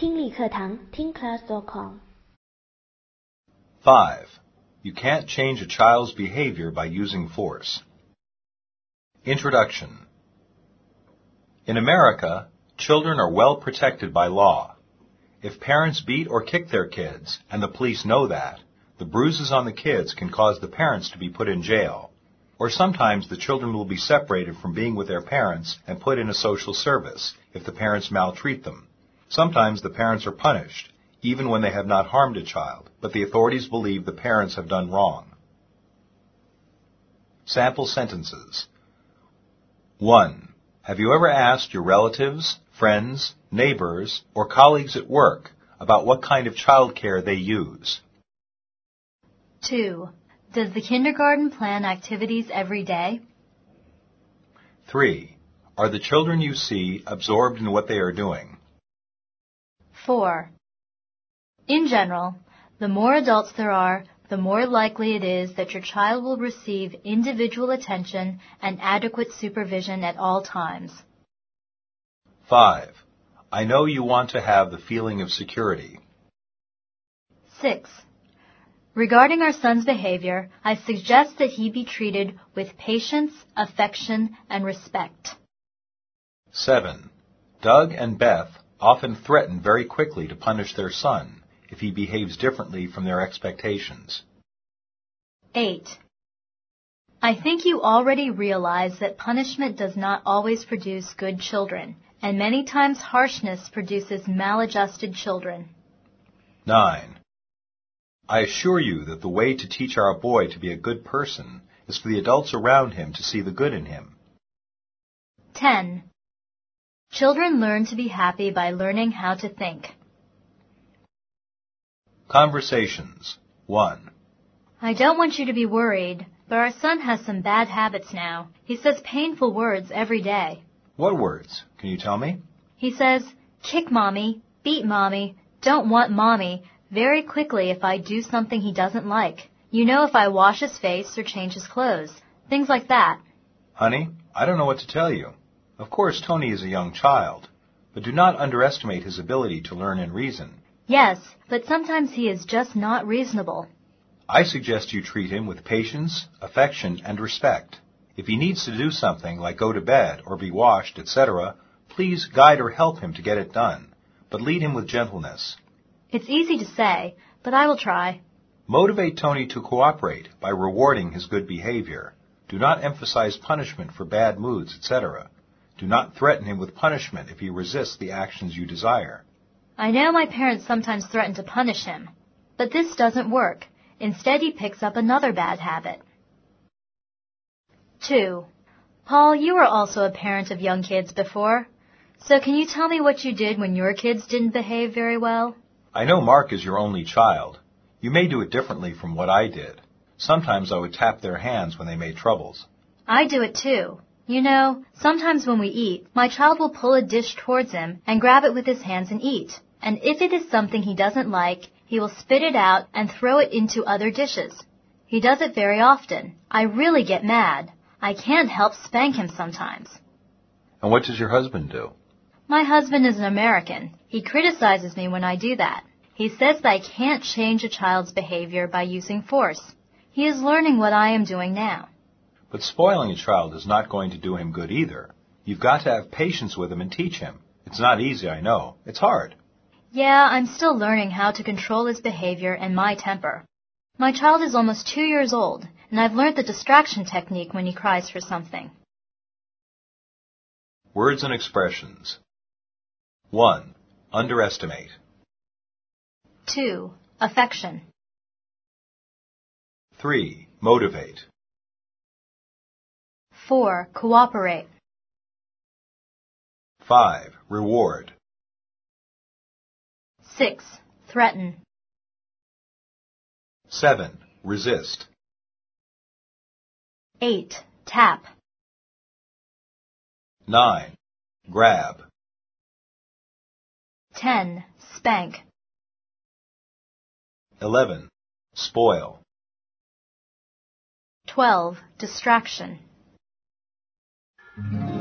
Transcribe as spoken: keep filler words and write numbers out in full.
听力课堂听 class dot com。 Five. You can't change a child's behavior by using force. Introduction. In America, children are well protected by law. If parents beat or kick their kids, and the police know that, the bruises on the kids can cause the parents to be put in jail. Or sometimes the children will be separated from being with their parents and put in a social service if the parents maltreat them. Sometimes the parents are punished, even when they have not harmed a child, but the authorities believe the parents have done wrong. Sample sentences. One. Have you ever asked your relatives, friends, neighbors, or colleagues at work about what kind of child care they use? Two. Does the kindergarten plan activities every day? Three. Are the children you see absorbed in what they are doing? Four. In general, the more adults there are, the more likely it is that your child will receive individual attention and adequate supervision at all times. Five. I know you want to have the feeling of security. Six. Regarding our son's behavior, I suggest that he be treated with patience, affection, and respect. Seven. Doug and Beth often threaten very quickly to punish their son if he behaves differently from their expectations. Eight. I think you already realize that punishment does not always produce good children, and many times harshness produces maladjusted children. Nine. I assure you that the way to teach our boy to be a good person is for the adults around him to see the good in him. Ten. Children learn to be happy by learning how to think. Conversations. One. I don't want you to be worried, but our son has some bad habits now. He says painful words every day. What words? Can you tell me? He says, kick mommy, beat mommy, don't want mommy, very quickly if I do something he doesn't like. You know, if I wash his face or change his clothes. Things like that. Honey, I don't know what to tell you. Of course, Tony is a young child, but do not underestimate his ability to learn and reason. Yes, but sometimes he is just not reasonable. I suggest you treat him with patience, affection, and respect. If he needs to do something like go to bed or be washed, et cetera, please guide or help him to get it done, but lead him with gentleness. It's easy to say, but I will try. Motivate Tony to cooperate by rewarding his good behavior. Do not emphasize punishment for bad moods, et cetera. Do not threaten him with punishment if he resists the actions you desire. I know my parents sometimes threaten to punish him, but this doesn't work. Instead, he picks up another bad habit. Two. Paul, you were also a parent of young kids before, so can you tell me what you did when your kids didn't behave very well? I know Mark is your only child. You may do it differently from what I did. Sometimes I would tap their hands when they made troubles. I do it too. You know, sometimes when we eat, my child will pull a dish towards him and grab it with his hands and eat. And if it is something he doesn't like, he will spit it out and throw it into other dishes. He does it very often. I really get mad. I can't help spank him sometimes. And what does your husband do? My husband is an American. He criticizes me when I do that. He says that I can't change a child's behavior by using force. He is learning what I am doing now. But spoiling a child is not going to do him good either. You've got to have patience with him and teach him. It's not easy, I know. It's hard. Yeah, I'm still learning how to control his behavior and my temper. My child is almost two years old, and I've learned the distraction technique when he cries for something. Words and expressions. One. Underestimate. Two. Affection. Three. Motivate. Four. Cooperate. Five. Reward. Six. Threaten. Seven. Resist. Eight. Tap. Nine. Grab. Ten. Spank. Eleven. Spoil. Twelve. Distraction.